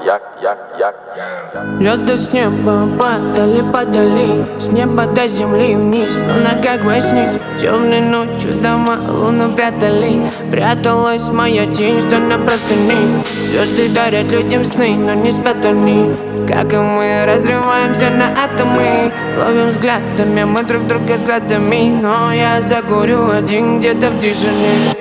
Звезды с неба падали, с неба до земли вниз, словно как во сне. Темной ночью дома луну прятали, пряталась моя тень, что на простыне. Звезды дарят людям сны, но не спят они. Как и мы, разрываемся на атомы, ловим взглядами мы друг друга взглядами. Но я закурю один где-то в тишине.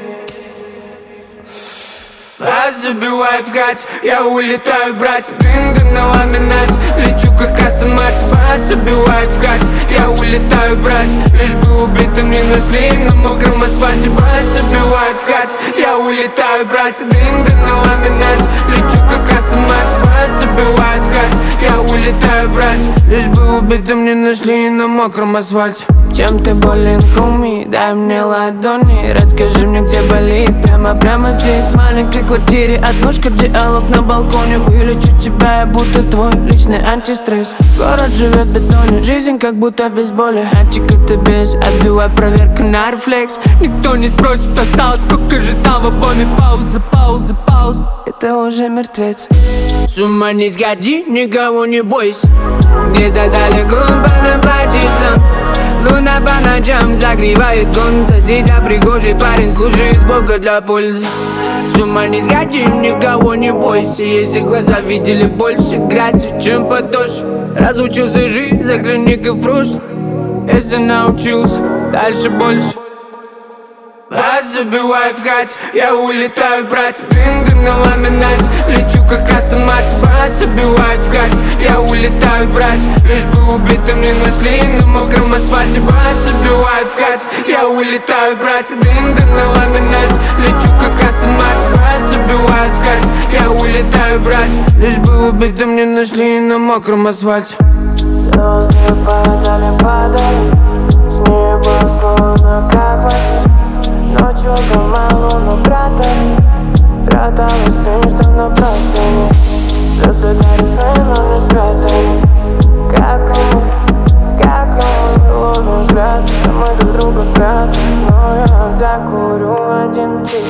Вас забивает в гать, я улетаю брать дым на ламинат, лечу как Астон Мартин. Вас забивает в гать, я улетаю брать, лишь бы убитым не нашли на мокром асфальте. Вас забивает в гать, я улетаю брать дым на ламинат, лечу как Астон Мартин. Вас забивает в гать, я улетаю брать, лишь бы убитым не нашли на мокром асфальте. Чем ты болен, хуми? Дай мне ладони, расскажи мне, где болит. Прямо здесь, в маленькой квартире, однушка, диалог на балконе. Вылечу тебя, я будто твой личный антистресс. Город живет в бетоне, жизнь как будто без боли. Мальчик, это без, отбивай проверка на рефлекс. Никто не спросит, осталось сколько же там в обойме. Пауза, это уже мертвец. С ума не сходи, никого не бойся. Где-то далеко по плачет солнце, луна по ночам загревает гон. Соседа пригожий парень слушает Бога для пользы. С ума не сходи, никого не бойся. Если глаза видели больше грязи, чем потоше. Разучился жить, загляни-ка в прошлое. Если научился, дальше больше. Вас забивает в гать, я улетаю брать дым на ламинате, лечу как Астон Мартин. Вас забивает в гать, я улетаю брать, лишь бы убитым не нашли на мокром асфальте. Вас забивает в гать, я улетаю брать дым на ламинате, лечу как Астон Мартин. Вас забивает в гать, я улетаю брать, лишь бы убитым не нашли на мокром асфальте. Звезды падали, с неба словно как во сне. Ночью дома луну пряталась тень, что на простыне. Звезды дарят сны, но не спрятаны. Как и мы, ловим взгляд, мы друг друга взгляд. Но я закурю один тихо.